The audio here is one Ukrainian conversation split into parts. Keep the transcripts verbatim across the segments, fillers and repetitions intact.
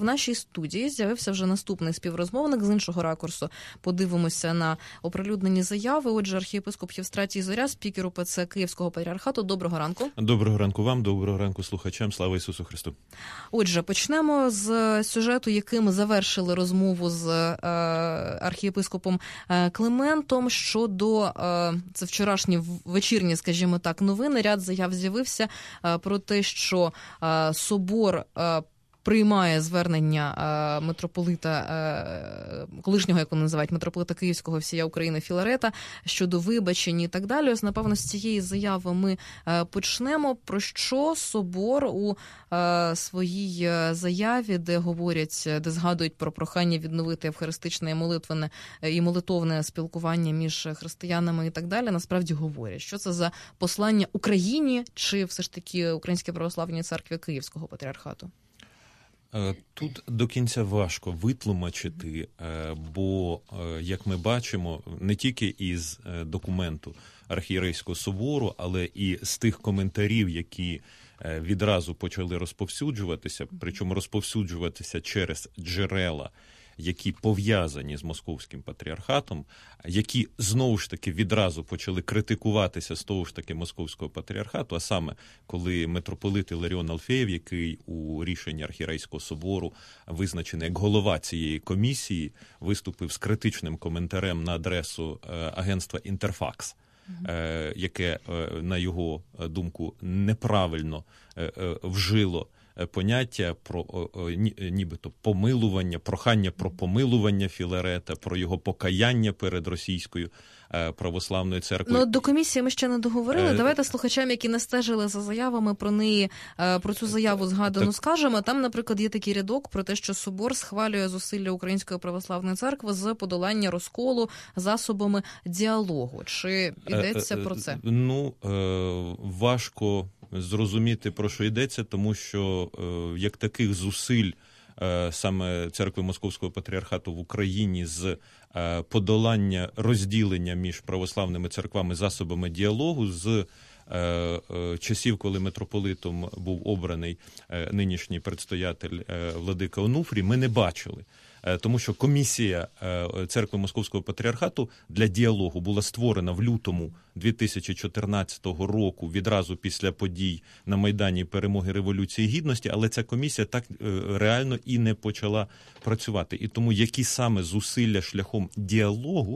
в нашій студії з'явився вже наступний співрозмовник з іншого ракурсу. Подивимося на оприлюднені заяви. Отже, архієпископ Євстратій Зоря, спікер УПЦ Київського патріархату. Доброго ранку. Доброго ранку вам, доброго ранку слухачам. Слава Ісусу Христу. Отже, почнемо з сюжету, яким завершили розмову з е, архієпископом е, Климентом щодо, е, це вчорашні вечірні, скажімо так, новини. Ряд заяв з'явився е, про те, що е, собор е, приймає звернення е, митрополита, е, колишнього, як вони називають, митрополита Київського всія України Філарета щодо вибачень і так далі. Ось, напевно, з цієї заяви ми е, почнемо. Про що собор у е, своїй заяві, де говорять, де згадують про прохання відновити евхаристичне і молитвене і молитовне спілкування між християнами і так далі, насправді говорять? Що це за послання Україні чи все ж таки Українській православній церкві Київського патріархату? Тут до кінця важко витлумачити, бо, як ми бачимо, не тільки із документу Архієрейського собору, але і з тих коментарів, які відразу почали розповсюджуватися, причому розповсюджуватися через джерела, які пов'язані з Московським патріархатом, які, знову ж таки, відразу почали критикуватися з того ж таки Московського патріархату, а саме, коли митрополит Іларіон Алфеєв, який у рішенні Архієрейського собору визначений як голова цієї комісії, виступив з критичним коментарем на адресу агентства «Інтерфакс», mm-hmm. яке, на його думку, неправильно вжило поняття про нібито помилування, прохання про помилування Філарета, про його покаяння перед російською православною церквою. Ну, до комісії ми ще не договорили. Е... Давайте слухачам, які не стежили за заявами про неї, про цю заяву згадану так... скажемо. Там, наприклад, є такий рядок про те, що собор схвалює зусилля Української православної церкви з подолання розколу засобами діалогу. Чи йдеться про це? Ну, важко зрозуміти, про що йдеться, тому що як таких зусиль саме церкви Московського патріархату в Україні з подолання розділення між православними церквами засобами діалогу з часів, коли митрополитом був обраний нинішній предстоятель владика Онуфрій, ми не бачили. Тому що комісія церкви Московського патріархату для діалогу була створена в лютому дві тисячі чотирнадцятого року, відразу після подій на Майдані Перемоги Революції Гідності, але ця комісія так реально і не почала працювати. І тому які саме зусилля шляхом діалогу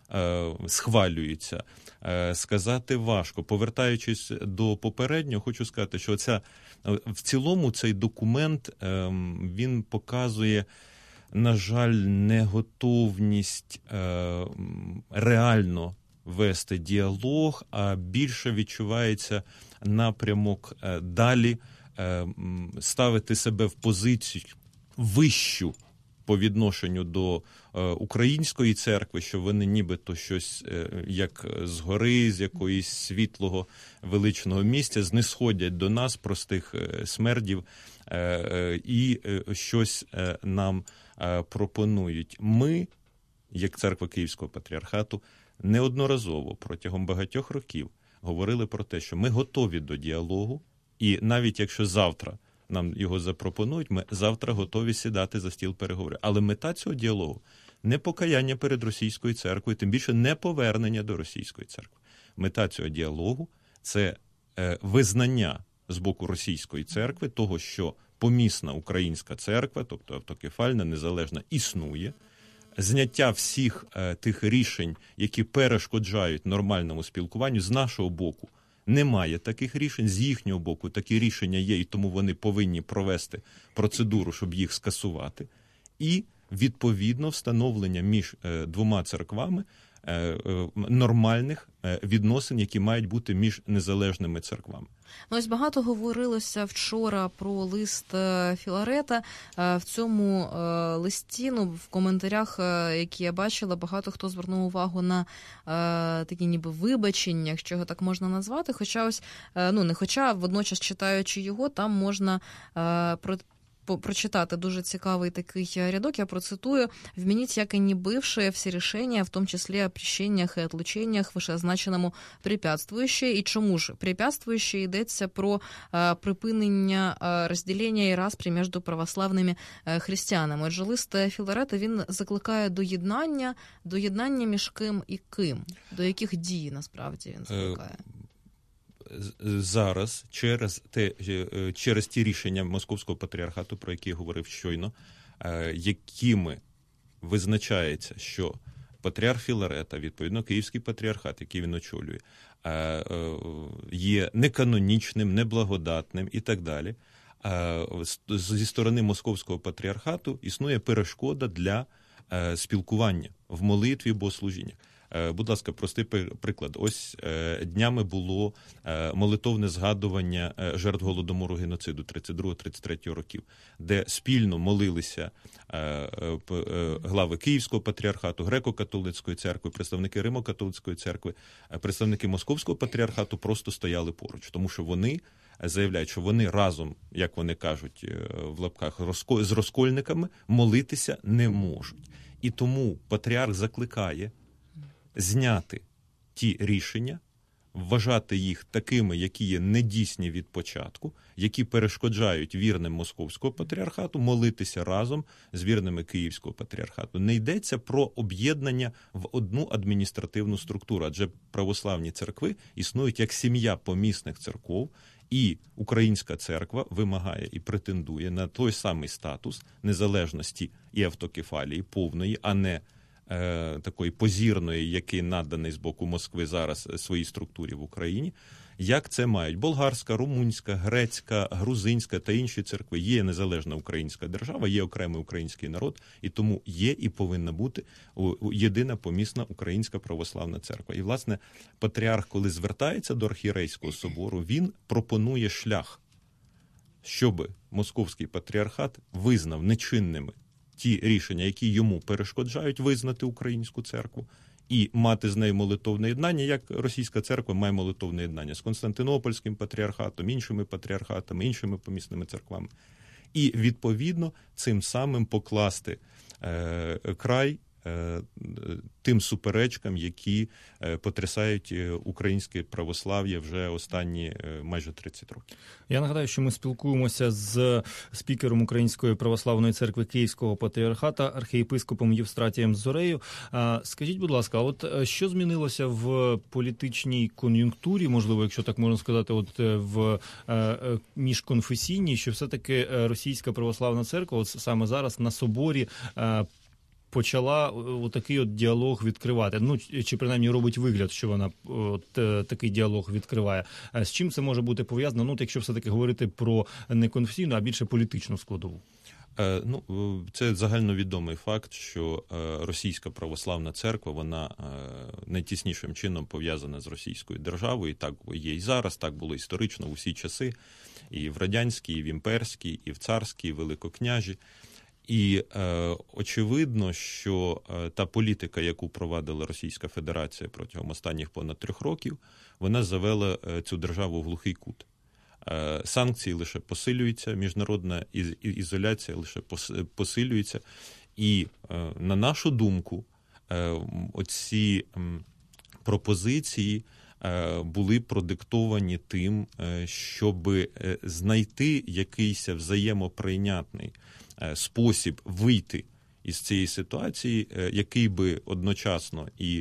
схвалюються, сказати важко. Повертаючись до попереднього, хочу сказати, що ця, в цілому цей документ, він показує, на жаль, неготовність е, реально вести діалог, а більше відчувається напрямок е, далі е, ставити себе в позицію вищу по відношенню до е, української церкви, що вони нібито щось, е, як згори, з якоїсь світлого величного місця, знисходять до нас, простих е, смердів, е, е, і е, щось е, нам пропонують. Ми, як церква Київського патріархату, неодноразово протягом багатьох років говорили про те, що ми готові до діалогу, і навіть якщо завтра нам його запропонують, ми завтра готові сідати за стіл переговорів. Але мета цього діалогу – не покаяння перед російською церквою, тим більше не повернення до російської церкви. Мета цього діалогу – це е, визнання з боку російської церкви того, що помісна українська церква, тобто автокефальна, незалежна, існує, зняття всіх е, тих рішень, які перешкоджають нормальному спілкуванню, з нашого боку немає таких рішень, з їхнього боку такі рішення є, і тому вони повинні провести процедуру, щоб їх скасувати, і відповідно встановлення між е, двома церквами е, е, нормальних е, відносин, які мають бути між незалежними церквами. Ну, ось багато говорилося вчора про лист Філарета. В цьому листі, ну, в коментарях, які я бачила, багато хто звернув увагу на такі ніби вибачення, якщо його так можна назвати. Хоча ось, ну не хоча, водночас читаючи його, там можна про прочитати дуже цікавий такий рядок, я процитую. «Вменить, як и не бывшие, все решения, в том числе о прещениях и отлучениях, вышеозначеному препятствующие». І чому ж препятствующие? Йдеться про а, припинення а, розділення і распрі між православними а, християнами. Отже, лист Філарета, він закликає до єднання, до єднання між ким і ким, до яких дій, насправді, він закликає. Зараз через те, через ті рішення Московського патріархату, про які я говорив щойно, якими визначається, що патріарх Філарета, відповідно Київський патріархат, який він очолює, є неканонічним, неблагодатним і так далі, зі сторони Московського патріархату існує перешкода для спілкування в молитві, богослужіннях. Будь ласка, простий приклад. Ось днями було молитовне згадування жертв Голодомору, геноциду тридцять другого тридцять третього років, де спільно молилися глави Київського патріархату, Греко-католицької церкви, представники Римо-католицької церкви, представники Московського патріархату просто стояли поруч, тому що вони заявляють, що вони разом, як вони кажуть в лапках, з розкольниками молитися не можуть. І тому патріарх закликає зняти ті рішення, вважати їх такими, які є недійсні від початку, які перешкоджають вірним Московського патріархату молитися разом з вірними Київського патріархату. Не йдеться про об'єднання в одну адміністративну структуру, адже православні церкви існують як сім'я помісних церков, і Українська церква вимагає і претендує на той самий статус незалежності і автокефалії повної, а не такої позірної, який наданий з боку Москви зараз своїй структурі в Україні, як це мають болгарська, румунська, грецька, грузинська та інші церкви. Є незалежна українська держава, є окремий український народ, і тому є і повинна бути єдина помісна Українська православна церква. І, власне, патріарх, коли звертається до Архієрейського собору, він пропонує шлях, щоб Московський патріархат визнав нечинними ті рішення, які йому перешкоджають визнати українську церкву і мати з нею молитовне єднання, як російська церква має молитовне єднання з Константинопольським патріархатом, іншими патріархатами, іншими помісними церквами. І, відповідно, цим самим покласти е, край е, тим суперечкам, які е, потрясають українське православ'я вже останні е, майже тридцять років. Я нагадаю, що ми спілкуємося з спікером Української православної церкви Київського патріархата, архієпископом Євстратієм Зорею. Скажіть, будь ласка, от що змінилося в політичній кон'юнктурі, можливо, якщо так можна сказати, от в міжконфесійній, що все-таки Російська православна церква от саме зараз на соборі почала отакий от діалог відкривати, ну, чи принаймні робить вигляд, що вона от, такий діалог відкриває. З чим це може бути пов'язано, ну, якщо все-таки говорити про не конфесійну, а більше політичну складову? Ну, це загальновідомий факт, що Російська православна церква, вона найтіснішим чином пов'язана з російською державою, і так є і зараз, так було історично в усі часи, і в радянській, і в імперській, і в царській, і великокняжі. І е, очевидно, що е, та політика, яку провадила Російська Федерація протягом останніх понад трьох років, вона завела е, цю державу в глухий кут. Е, санкції лише посилюються, міжнародна із, ізоляція лише пос, посилюється. І, е, на нашу думку, е, оці е, пропозиції е, були продиктовані тим, е, щоб е, знайти якийсь взаємоприйнятний спосіб вийти із цієї ситуації, який би одночасно і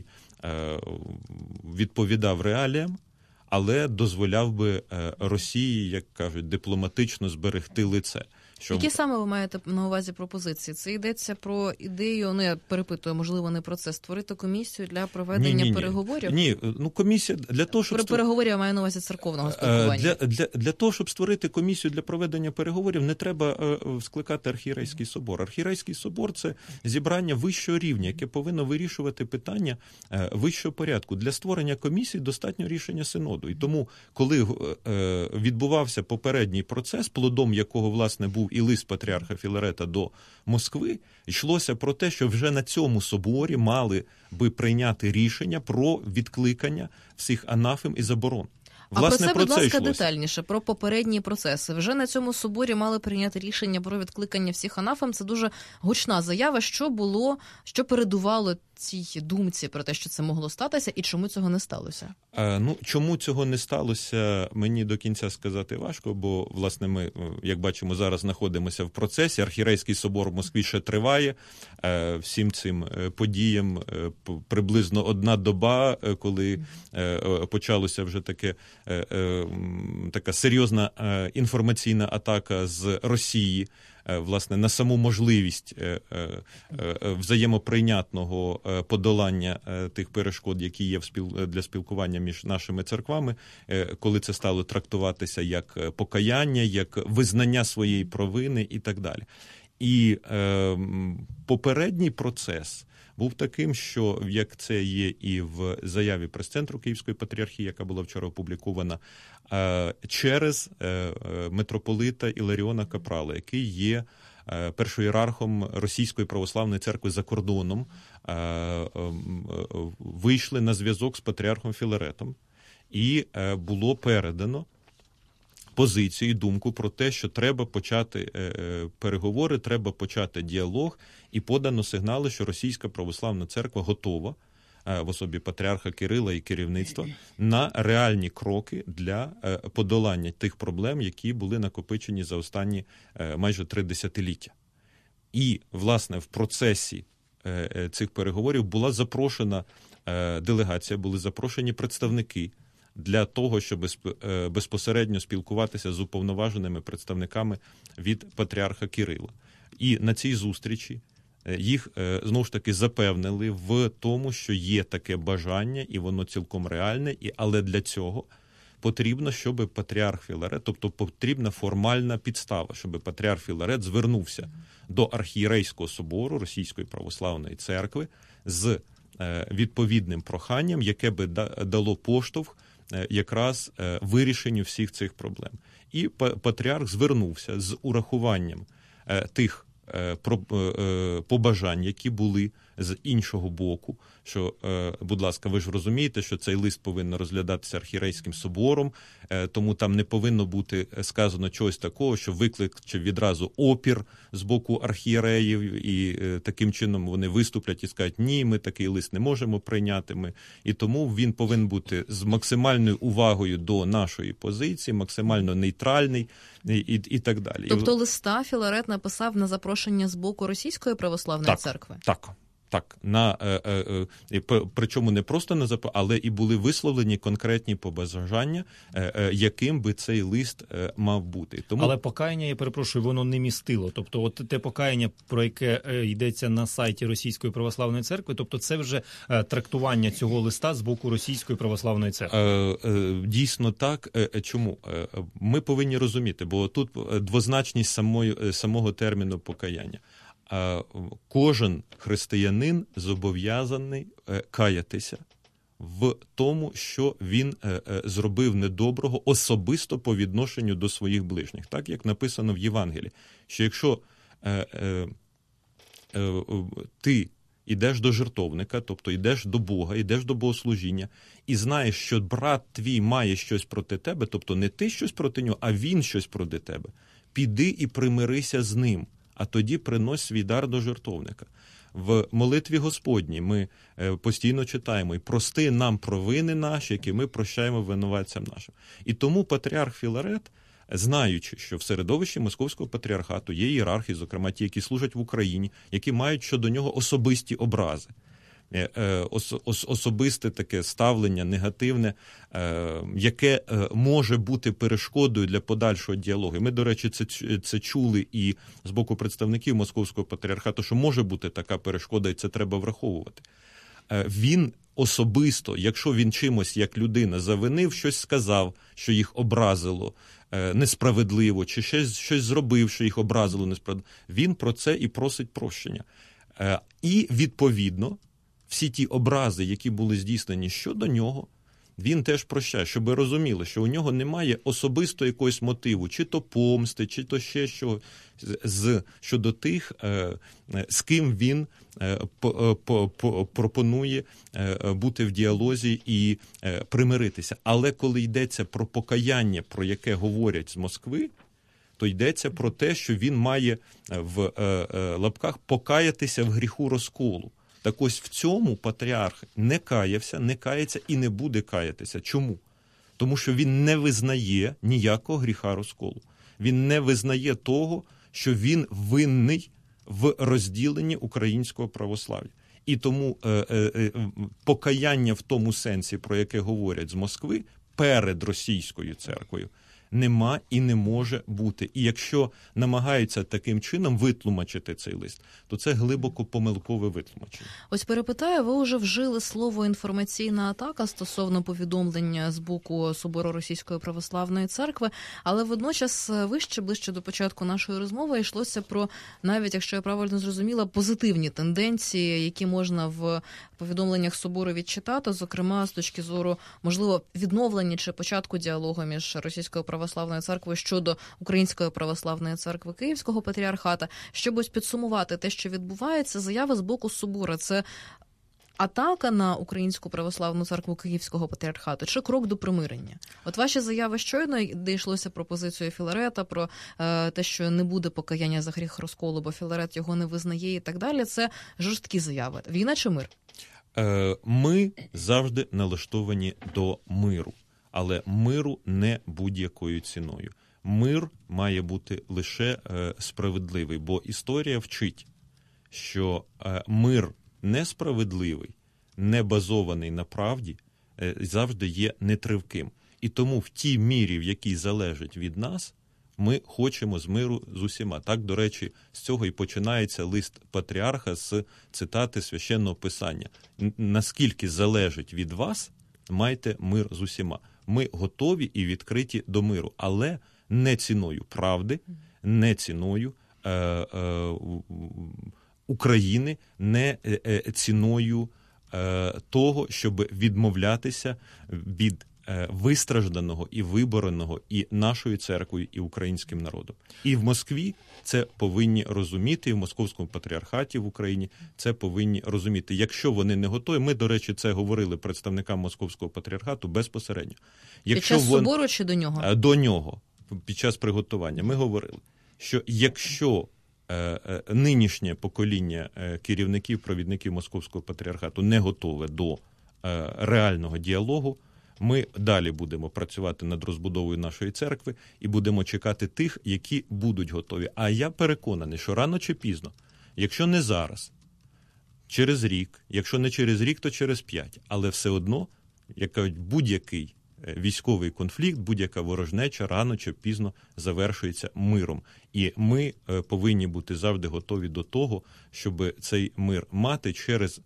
відповідав реаліям, але дозволяв би Росії, як кажуть, дипломатично зберегти лице. Що... Які саме ви маєте на увазі пропозиції? Це йдеться про ідею, ну я перепитую, можливо, не про це, створити комісію для проведення ні, ні, ні. переговорів? Ні, ну комісія для того, щоб... Про переговорів я маю на увазі церковного спілкування. Для, для, для того, щоб створити комісію для проведення переговорів, не треба скликати Архієрейський собор. Архієрейський собор – це зібрання вищого рівня, яке повинно вирішувати питання вищого порядку. Для створення комісії достатньо рішення синоду. І тому, коли відбувався попередній процес, плодом якого, власне, був і лист патріарха Філарета до Москви, йшлося про те, що вже на цьому соборі мали би прийняти рішення про відкликання всіх анафем і заборон. Власне, а про це, про будь це ласка, йшлося. детальніше, про попередні процеси. Вже на цьому соборі мали прийняти рішення про відкликання всіх анафем. Це дуже гучна заява. Що було, що передувало цій думці про те, що це могло статися, і чому цього не сталося? А, ну, чому цього не сталося, мені до кінця сказати важко, бо, власне, ми, як бачимо, зараз знаходимося в процесі. Архієрейський собор в Москві ще триває. Всім цим подіям приблизно одна доба, коли почалося вже таке, така серйозна інформаційна атака з Росії, власне, на саму можливість взаємоприйнятного подолання тих перешкод, які є для спілкування між нашими церквами, коли це стало трактуватися як покаяння, як визнання своєї провини і так далі. І е, попередній процес був таким, що, як це є і в заяві прес-центру Київської патріархії, яка була вчора опублікована, е, через е, митрополита Іларіона Капрала, який є е, першоієрархом Російської православної церкви за кордоном, е, е, вийшли на зв'язок з патріархом Філаретом, і е, було передано позицію і думку про те, що треба почати переговори, треба почати діалог, і подано сигнали, що Російська православна церква готова, в особі патріарха Кирила і керівництва, на реальні кроки для подолання тих проблем, які були накопичені за останні майже три десятиліття. І, власне, в процесі цих переговорів була запрошена делегація, були запрошені представники для того, щоб безпосередньо спілкуватися з уповноваженими представниками від патріарха Кирила. І на цій зустрічі їх, знову ж таки, запевнили в тому, що є таке бажання, і воно цілком реальне, і, але для цього потрібно, щоб патріарх Філарет, тобто потрібна формальна підстава, щоб патріарх Філарет звернувся до архієрейського собору Російської православної церкви з відповідним проханням, яке би дало поштовх якраз вирішенню всіх цих проблем. І патріарх звернувся з урахуванням тих побажань, які були з іншого боку, що, будь ласка, ви ж розумієте, що цей лист повинен розглядатися архієрейським собором, тому там не повинно бути сказано чогось такого, що викличе відразу опір з боку архієреїв, і таким чином вони виступлять і скажуть, ні, ми такий лист не можемо прийняти. Ми. І тому він повинен бути з максимальною увагою до нашої позиції, максимально нейтральний і, і, і так далі. Тобто листа Філарет написав на запрошення з боку Російської православної так, церкви? Так. Так, на, е, е, е, причому не просто на зап... але і були висловлені конкретні побажання, е, е, яким би цей лист е, мав бути. Тому... Але покаяння, я перепрошую, воно не містило. Тобто от те покаяння, про яке е, йдеться на сайті Російської православної церкви, тобто це вже е, трактування цього листа з боку Російської православної церкви. Е, е, дійсно так. Е, чому? Е, ми повинні розуміти, бо тут двозначність самої, самого терміну покаяння. Кожен християнин зобов'язаний каятися в тому, що він зробив недоброго особисто по відношенню до своїх ближніх. Так, як написано в Євангелії, що якщо ти йдеш до жертовника, тобто йдеш до Бога, йдеш до богослужіння, і знаєш, що брат твій має щось проти тебе, тобто не ти щось проти нього, а він щось проти тебе, піди і примирися з ним. А тоді принось свій дар до жертовника. В молитві Господній ми постійно читаємо «І прости нам провини наші, які ми прощаємо винуватцям нашим». І тому патріарх Філарет, знаючи, що в середовищі Московського патріархату є ієрархи, зокрема ті, які служать в Україні, які мають щодо нього особисті образи, особисте таке ставлення негативне, яке може бути перешкодою для подальшого діалогу. Ми, до речі, це, це чули і з боку представників Московського патріархату, що може бути така перешкода, і це треба враховувати. Він особисто, якщо він чимось як людина завинив, щось сказав, що їх образило несправедливо, чи щось, щось зробив, що їх образило несправедливо, він про це і просить прощення. І, відповідно, всі ті образи, які були здійснені щодо нього, він теж прощає, щоб ви розуміли, що у нього немає особисто якогось мотиву, чи то помсти, чи то ще що з щодо тих, з ким він пропонує бути в діалозі і примиритися. Але коли йдеться про покаяння, про яке говорять з Москви, то йдеться про те, що він має в лапках покаятися в гріху розколу. Так ось в цьому патріарх не каявся, не кається і не буде каятися. Чому? Тому що він не визнає ніякого гріха розколу. Він не визнає того, що він винний в розділенні українського православ'я. І тому е, е, покаяння в тому сенсі, про яке говорять з Москви, перед російською церквою, нема і не може бути. І якщо намагаються таким чином витлумачити цей лист, то це глибоко помилкове витлумачення. Ось перепитаю, ви вже вжили слово «інформаційна атака» стосовно повідомлення з боку Собору Російської Православної Церкви, але водночас вище, ближче до початку нашої розмови, йшлося про, навіть, якщо я правильно зрозуміла, позитивні тенденції, які можна в повідомленнях Собору відчитати, зокрема, з точки зору, можливо, відновлення чи початку діалогу між Російською Православною Церквою щодо Української Православної Церкви Київського Патріархата. Щоб ось підсумувати те, що відбувається, заява з боку Собора – це атака на Українську Православну Церкву Київського Патріархату чи крок до примирення? От ваші заяви щойно, де йшлося про позицію Філарета, про е, те, що не буде покаяння за гріх розколу, бо Філарет його не визнає і так далі, це жорсткі заяви. Війна чи мир? Е, ми завжди налаштовані до миру. Але миру не будь-якою ціною. Мир має бути лише е, справедливий, бо історія вчить, що е, мир несправедливий, не базований на правді, е, завжди є нетривким. І тому в тій мірі, в якій залежить від нас, ми хочемо з миру з усіма. Так, до речі, з цього і починається лист патріарха з цитати Священного Писання. Наскільки залежить від вас, майте мир з усіма. Ми готові і відкриті до миру, але не ціною правди, не ціною е, е, України, не е, ціною е, того, щоб відмовлятися від е, вистражданого і вибореного і нашою церквою, і українським народом. І в Москві це повинні розуміти, і в Московському патріархаті в Україні це повинні розуміти. Якщо вони не готові, ми, до речі, це говорили представникам Московського патріархату безпосередньо. Якщо під час вон... собору чи до нього? До нього, під час приготування. Ми говорили, що якщо е, е, нинішнє покоління е, керівників, провідників Московського патріархату не готове до е, реального діалогу, ми далі будемо працювати над розбудовою нашої церкви і будемо чекати тих, які будуть готові. А я переконаний, що рано чи пізно, якщо не зараз, через рік, якщо не через рік, то через п'ять, але все одно, як кажуть, будь-який військовий конфлікт, будь-яка ворожнеча рано чи пізно завершується миром. І ми повинні бути завжди готові до того, щоб цей мир мати через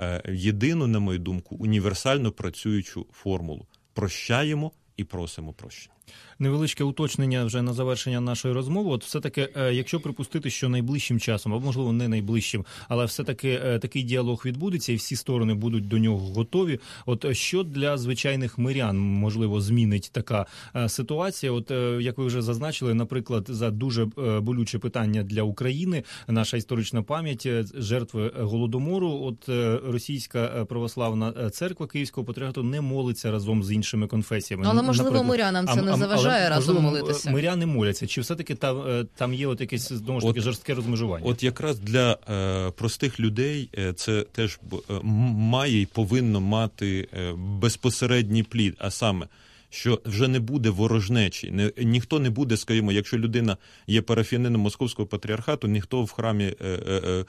єдину, на мою думку, універсально працюючу формулу. Прощаємо і просимо прощення. Невеличке уточнення вже на завершення нашої розмови. От все-таки, якщо припустити, що найближчим часом, або, можливо, не найближчим, але все-таки такий діалог відбудеться і всі сторони будуть до нього готові. От що для звичайних мирян, можливо, змінить така ситуація? От, як ви вже зазначили, наприклад, за дуже болюче питання для України, наша історична пам'ять, жертви Голодомору, от Російська Православна Церква Київського Патріархату не молиться разом з іншими конфесіями. Але, можливо, наприклад, мирянам це не заважає але, разом можливо, молитися? Миряни моляться. Чи все-таки там, там є от якесь, знову ж таки, жорстке розмежування? От якраз для е, простих людей це теж е, має і повинно мати е, безпосередній плід, а саме, що вже не буде ворожнечі. Не, ніхто не буде, скажімо, якщо людина є парафіянином Московського патріархату, ніхто в храмі е, е,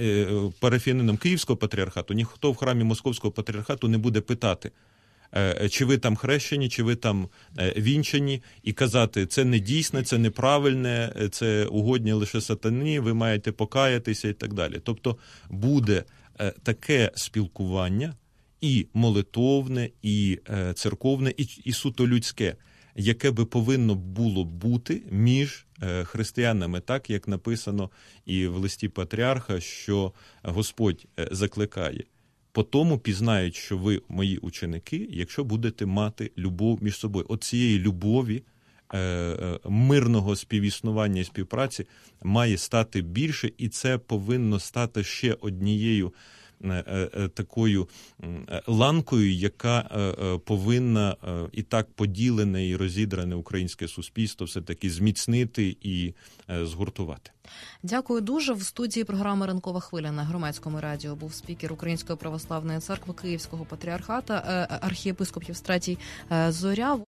е, парафіянином Київського патріархату, ніхто в храмі Московського патріархату не буде питати, чи ви там хрещені, чи ви там вінчані, і казати, це не дійсне, це неправильне, це угодні лише сатані, ви маєте покаятися і так далі. Тобто буде таке спілкування і молитовне, і церковне, і, і суто людське, яке би повинно було бути між християнами, так, як написано і в листі патріарха, що Господь закликає По тому пізнають, що ви мої ученики, якщо будете мати любов між собою. От цієї любові, мирного співіснування і співпраці має стати більше, і це повинно стати ще однією такою ланкою, яка повинна і так поділене і розідрене українське суспільство все-таки зміцнити і згуртувати. Дякую дуже. В студії програми «Ранкова хвиля» на Громадському радіо був спікер Української православної церкви Київського патріархата, архієпископ Євстратій Зоря.